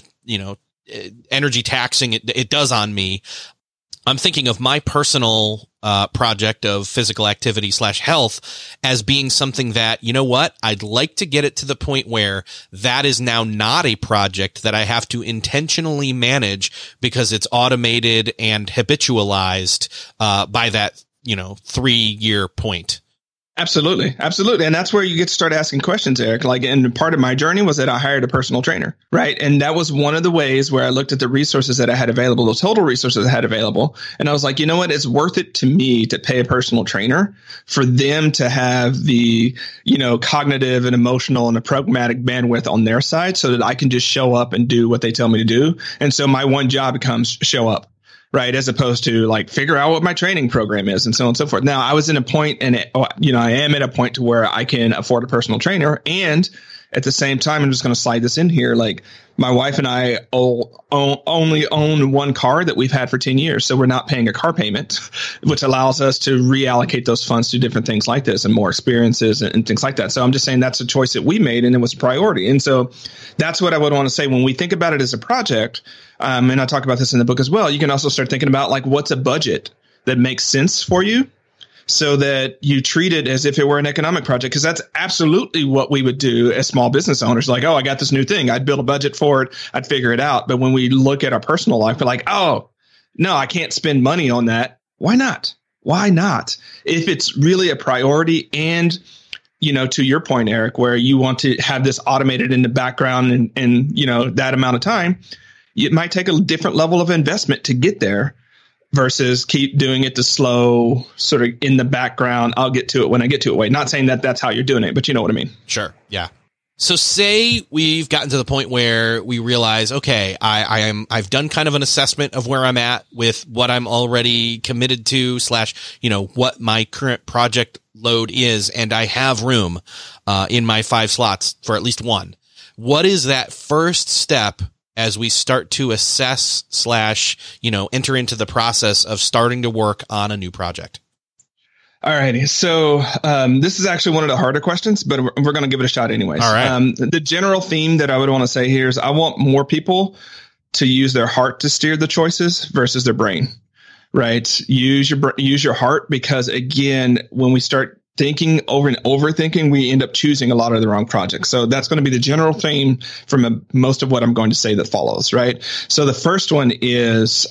energy taxing it does on me. I'm thinking of my personal project of physical activity / health as being something that, you know what, I'd like to get it to the point where that is now not a project that I have to intentionally manage because it's automated and habitualized by that, 3-year point. Absolutely. Absolutely. And that's where you get to start asking questions, Eric. And part of my journey was that I hired a personal trainer, right? And that was one of the ways where I looked at the resources that I had available, the total resources I had available. And I was like, you know what? It's worth it to me to pay a personal trainer for them to have the, cognitive and emotional and a pragmatic bandwidth on their side so that I can just show up and do what they tell me to do. And so my one job becomes show up. Right. As opposed to figure out what my training program is and so on and so forth. Now, I was in a point I am at a point to where I can afford a personal trainer. And at the same time, I'm just going to slide this in here. My wife and I only own one car that we've had for 10 years. So we're not paying a car payment, which allows us to reallocate those funds to different things like this and more experiences and things like that. So I'm just saying that's a choice that we made and it was a priority. And so that's what I would want to say when we think about it as a project. And I talk about this in the book as well. You can also start thinking about what's a budget that makes sense for you so that you treat it as if it were an economic project, because that's absolutely what we would do as small business owners. I got this new thing. I'd build a budget for it. I'd figure it out. But when we look at our personal life, we're like, oh, no, I can't spend money on that. Why not? Why not? If it's really a priority and to your point, Eric, where you want to have this automated in the background and that amount of time, it might take a different level of investment to get there versus keep doing it the slow sort of in the background. I'll get to it when I get to it way. Not saying that that's how you're doing it, but you know what I mean? Sure. Yeah. So say we've gotten to the point where we realize, okay, I've done kind of an assessment of where I'm at with what I'm already committed to / what my current project load is. And I have room in my 5 slots for at least one. What is that first step as we start to assess / enter into the process of starting to work on a new project? All righty. So this is actually one of the harder questions, but we're going to give it a shot anyways. All right. The general theme that I would want to say here is I want more people to use their heart to steer the choices versus their brain, right? Use your heart, because again, when we start thinking over and overthinking, we end up choosing a lot of the wrong projects. So that's going to be the general theme from most of what I'm going to say that follows, right? So the first one is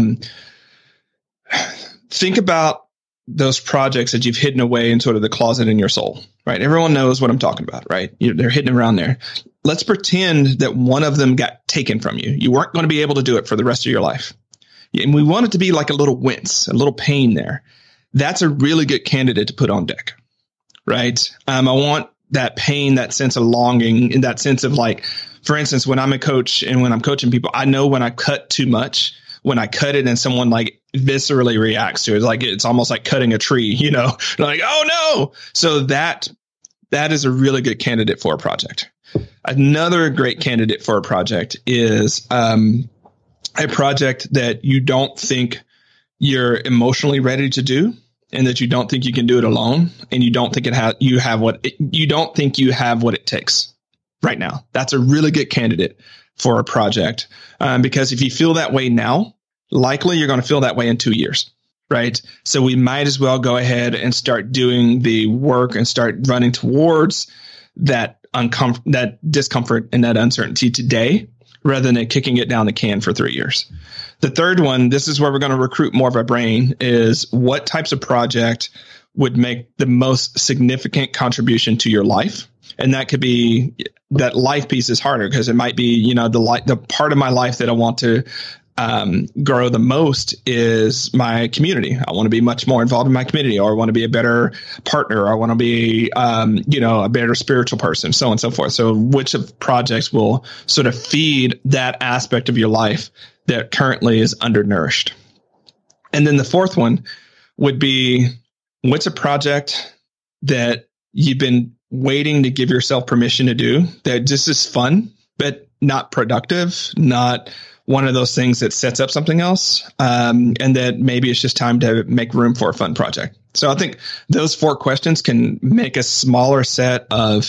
think about those projects that you've hidden away in sort of the closet in your soul, right? Everyone knows what I'm talking about, right? They're hidden around there. Let's pretend that one of them got taken from you. You weren't going to be able to do it for the rest of your life. And we want it to be like a little wince, a little pain there. That's a really good candidate to put on deck, right? I want that pain, that sense of longing, and that sense of for instance, when I'm a coach and when I'm coaching people, I know when I cut too much, when I cut it and someone viscerally reacts to it, it's almost like cutting a tree, oh no. So that is a really good candidate for a project. Another great candidate for a project is a project that you don't think you're emotionally ready to do, and that you don't think you can do it alone, and you don't think you have what it takes right now. That's a really good candidate for a project, because if you feel that way now, likely you're going to feel that way in 2 years, right? So we might as well go ahead and start doing the work and start running towards that discomfort and that uncertainty today, rather than kicking it down the can for 3 years. The third one, this is where we're going to recruit more of our brain, is what types of project would make the most significant contribution to your life. And that could be, that life piece is harder because it might be, the part of my life that I want to grow the most is my community. I want to be much more involved in my community, or I want to be a better partner, or I want to be, a better spiritual person, so on and so forth. So which of projects will sort of feed that aspect of your life that currently is undernourished? And then the fourth one would be, what's a project that you've been waiting to give yourself permission to do, that just is fun, but not productive, not one of those things that sets up something else, and that maybe it's just time to make room for a fun project. So I think those 4 questions can make a smaller set of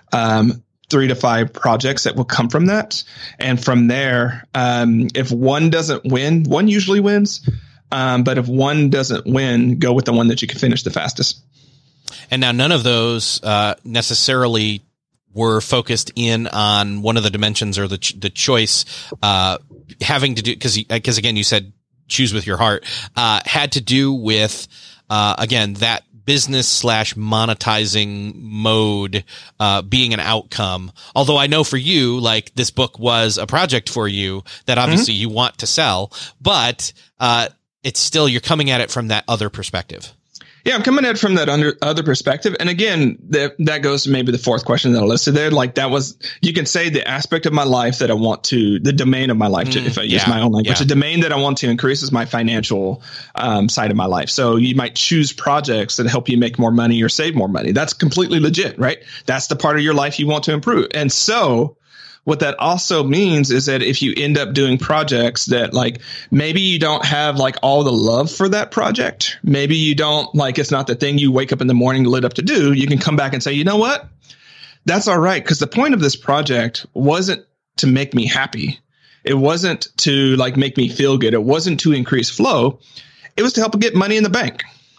3 to 5 projects that will come from that. And from there, if one doesn't win, one usually wins. But if one doesn't win, go with the one that you can finish the fastest. And now none of those necessarily were focused in on one of the dimensions or the choice having to do, because again, you said choose with your heart, had to do with, again, that business / monetizing mode being an outcome. Although I know for you, like, this book was a project for you that obviously you want to sell, but it's still, you're coming at it from that other perspective. Yeah, I'm coming at it from that other perspective. And again, that goes to maybe the 4th question that I listed there. Like, that was, you can say the aspect of my life that I want to, the domain of my life, if I use my own language, the domain that I want to increase is my financial side of my life. So you might choose projects that help you make more money or save more money. That's completely legit, right? That's the part of your life you want to improve. And so what that also means is that if you end up doing projects that, like, maybe you don't have like all the love for that project, maybe you don't, like, it's not the thing you wake up in the morning lit up to do, you can come back and say, you know what? That's all right. Because the point of this project wasn't to make me happy. It wasn't to, like, make me feel good. It wasn't to increase flow. It was to help get money in the bank.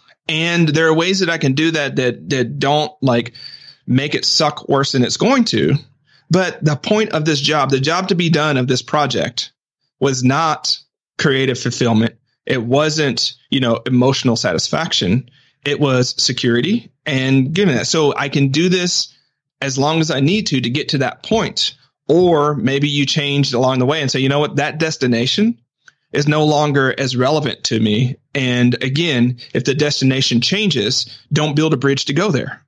And there are ways that I can do that don't, like, make it suck worse than it's going to. But the point of this job, the job to be done of this project, was not creative fulfillment. It wasn't, emotional satisfaction. It was security and giving that. So I can do this as long as I need to get to that point. Or maybe you changed along the way and say, you know what, that destination is no longer as relevant to me. And again, if the destination changes, don't build a bridge to go there.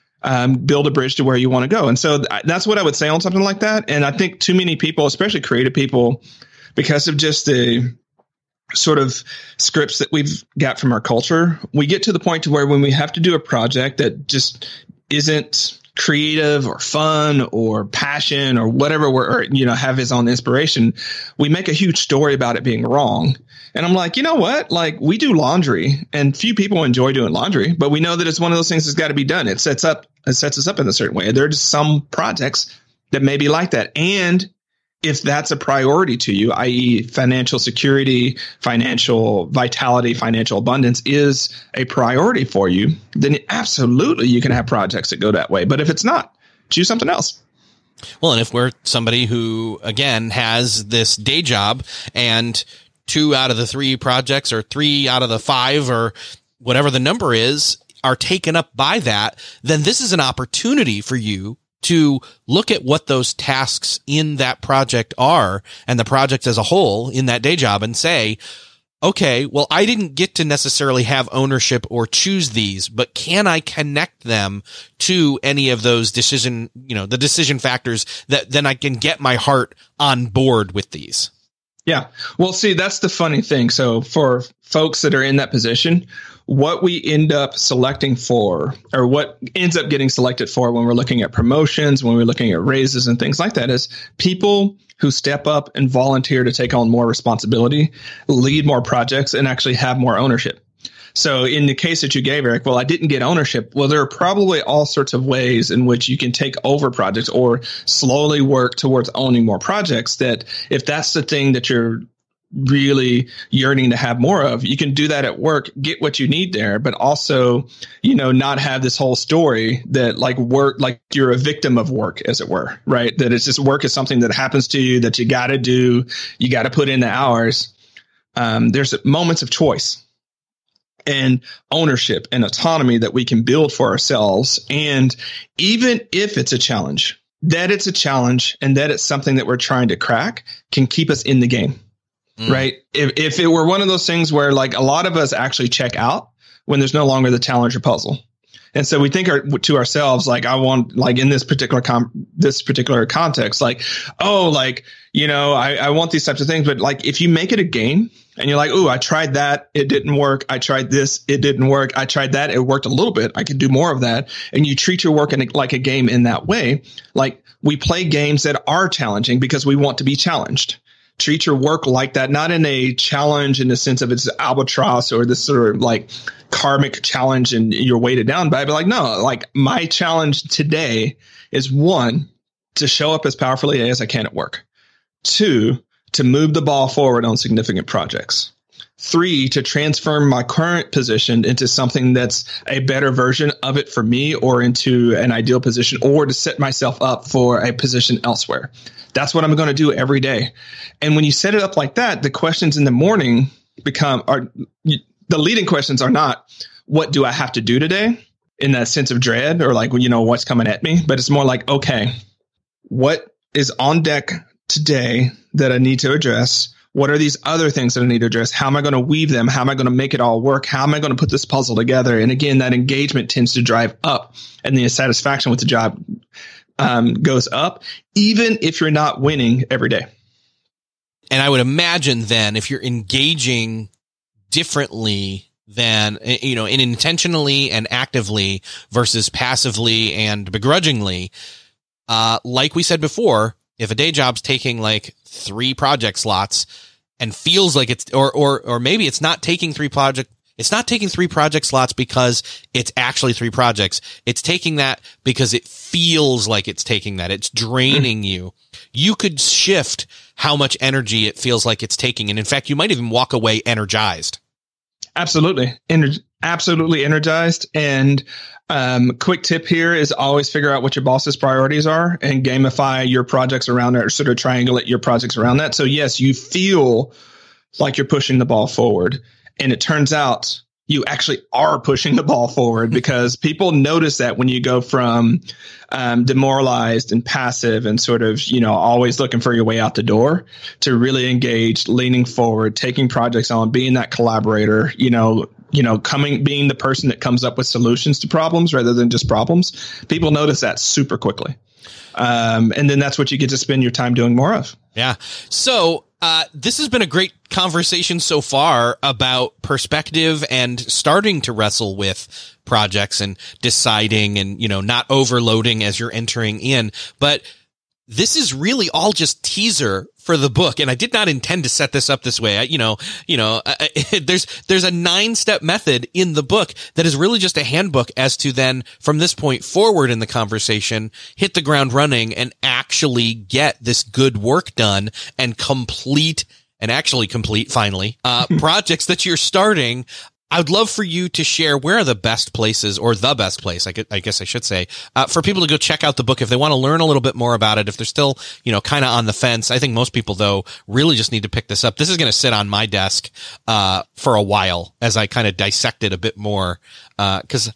Build a bridge to where you want to go. And so that's what I would say on something like that. And I think too many people, especially creative people, because of just the sort of scripts that we've got from our culture, we get to the point to where when we have to do a project that just isn't creative or fun or passion or whatever have his own inspiration, we make a huge story about it being wrong. And I'm like, you know what? Like, we do laundry, and few people enjoy doing laundry, but we know that it's one of those things that's got to be done. It sets us up in a certain way. There are just some projects that may be like that. And if that's a priority to you, i.e. financial security, financial vitality, financial abundance is a priority for you, then absolutely you can have projects that go that way. But if it's not, choose something else. Well, and if we're somebody who, again, has this day job and 2 out of the 3 projects or 3 out of the 5 or whatever the number is are taken up by that, then this is an opportunity for you to look at what those tasks in that project are and the project as a whole in that day job and say, okay, well, I didn't get to necessarily have ownership or choose these, but can I connect them to any of those the decision factors that then I can get my heart on board with these? Yeah. Well, see, that's the funny thing. So for folks that are in that position, what we end up selecting for, or what ends up getting selected for when we're looking at promotions, when we're looking at raises and things like that, is people who step up and volunteer to take on more responsibility, lead more projects, and actually have more ownership. So in the case that you gave, Eric, well, I didn't get ownership. Well, there are probably all sorts of ways in which you can take over projects or slowly work towards owning more projects, that if that's the thing that you're really yearning to have more of, you can do that at work, get what you need there, but also, not have this whole story that like work, like you're a victim of work, as it were, right? That it's just work is something that happens to you that you got to do. You got to put in the hours. There's moments of choice and ownership and autonomy that we can build for ourselves. And even if it's a challenge, that it's a challenge and that it's something that we're trying to crack can keep us in the game. Right. If it were one of those things where like a lot of us actually check out when there's no longer the challenge or puzzle. And so we think to ourselves, like, I want, like in this particular context, like, oh, like, I want these types of things. But like, if you make it a game and you're like, oh, I tried that, it didn't work. I tried this, it didn't work. I tried that, it worked a little bit. I could do more of that. And you treat your work like a game in that way. Like, we play games that are challenging because we want to be challenged. treat your work like that, not in a challenge in the sense of it's albatross or this sort of like karmic challenge and you're weighted down by it. But like, no, like my challenge today is 1, to show up as powerfully as I can at work. 2, to move the ball forward on significant projects. 3, to transform my current position into something that's a better version of it for me, or into an ideal position, or to set myself up for a position elsewhere. That's what I'm going to do every day. And when you set it up like that, the questions in the morning the leading questions are not, what do I have to do today, in that sense of dread or like, what's coming at me? But it's more like, okay, what is on deck today that I need to address? What are these other things that I need to address? How am I going to weave them? How am I going to make it all work? How am I going to put this puzzle together? And again, that engagement tends to drive up, and the satisfaction with the job goes up, even if you're not winning every day. And I would imagine then, if you're engaging differently than, in intentionally and actively versus passively and begrudgingly, like we said before, if a day job's taking like 3 project slots and feels like it's, or maybe it's not taking 3 project slots because it's actually 3 projects. It's taking that because it feels like it's taking that. It's draining you. You could shift how much energy it feels like it's taking. And in fact, you might even walk away energized. Absolutely. Absolutely energized. And quick tip here is always figure out what your boss's priorities are and gamify your projects around that, or sort of triangulate your projects around that. So yes, you feel like you're pushing the ball forward, and it turns out you actually are pushing the ball forward, because people notice that when you go from demoralized and passive and sort of, always looking for your way out the door, to really engaged, leaning forward, taking projects on, being that collaborator, being the person that comes up with solutions to problems rather than just problems. People notice that super quickly. And then that's what you get to spend your time doing more of. Yeah. So, this has been a great conversation so far about perspective and starting to wrestle with projects and deciding and, not overloading as you're entering in. But this is really all just teaser for the book. And I did not intend to set this up this way. There's a 9-step method in the book that is really just a handbook as to then, from this point forward in the conversation, hit the ground running and actually get this good work done and complete finally, projects that you're starting. I would love for you to share where are the best places, or the best place, I guess I should say, for people to go check out the book if they want to learn a little bit more about it, if they're still, kind of on the fence. I think most people, though, really just need to pick this up. This is going to sit on my desk for a while as I kind of dissect it a bit more, because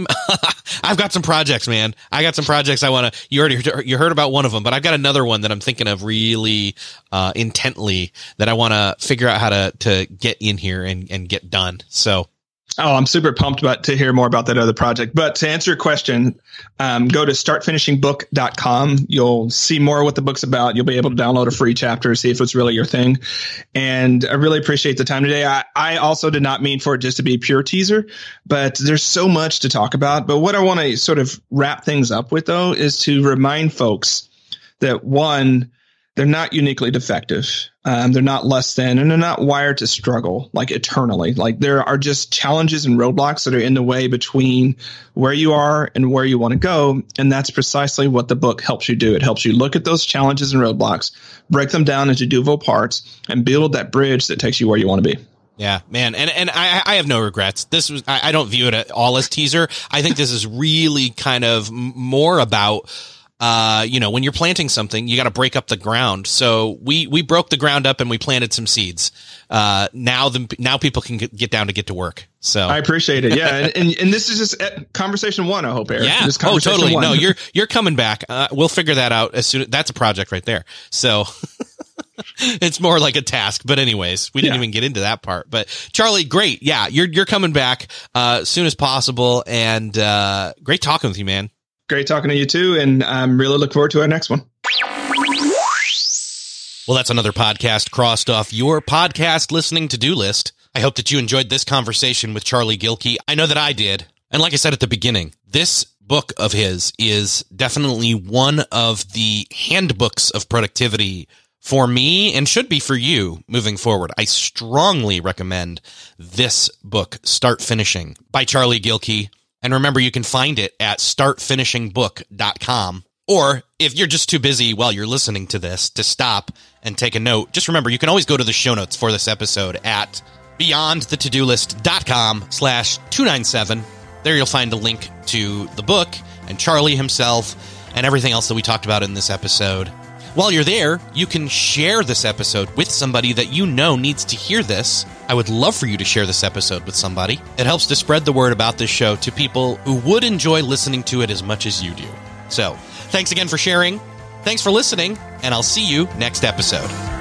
I've got some projects, man. I got some projects I want to, you heard about one of them, but I've got another one that I'm thinking of really intently that I want to figure out how to get in here and get done. So. Oh, I'm super pumped to hear more about that other project. But to answer your question, go to startfinishingbook.com. You'll see more of what the book's about. You'll be able to download a free chapter, see if it's really your thing. And I really appreciate the time today. I also did not mean for it just to be a pure teaser, but there's so much to talk about. But what I want to sort of wrap things up with, though, is to remind folks that, one, they're not uniquely defective. They're not less than, and they're not wired to struggle like eternally. Like, there are just challenges and roadblocks that are in the way between where you are and where you want to go. And that's precisely what the book helps you do. It helps you look at those challenges and roadblocks, break them down into doable parts, and build that bridge that takes you where you want to be. Yeah, man. And I have no regrets. I don't view it at all as teaser. I think this is really kind of more about, when you're planting something, you got to break up the ground. So we broke the ground up and we planted some seeds. Now people can get to work. So I appreciate it. Yeah. and this is just conversation 1, I hope, Eric. Yeah. Oh, totally. 1. No, you're coming back. We'll figure that out as soon. That's a project right there. So it's more like a task, but anyways, we didn't even get into that part, but Charlie, great. Yeah. You're coming back, as soon as possible, and, great talking with you, man. Great talking to you too, and I'm really looking forward to our next one. Well, that's another podcast crossed off your podcast listening to-do list. I hope that you enjoyed this conversation with Charlie Gilkey. I know that I did. And like I said at the beginning, this book of his is definitely one of the handbooks of productivity for me and should be for you moving forward. I strongly recommend this book, Start Finishing by Charlie Gilkey. And remember, you can find it at startfinishingbook.com. Or if you're just too busy while you're listening to this to stop and take a note, just remember, you can always go to the show notes for this episode at beyondthetodolist.com/297. There you'll find a link to the book and Charlie himself and everything else that we talked about in this episode. While you're there, you can share this episode with somebody that you know needs to hear this. I would love for you to share this episode with somebody. It helps to spread the word about this show to people who would enjoy listening to it as much as you do. So, thanks again for sharing. Thanks for listening, and I'll see you next episode.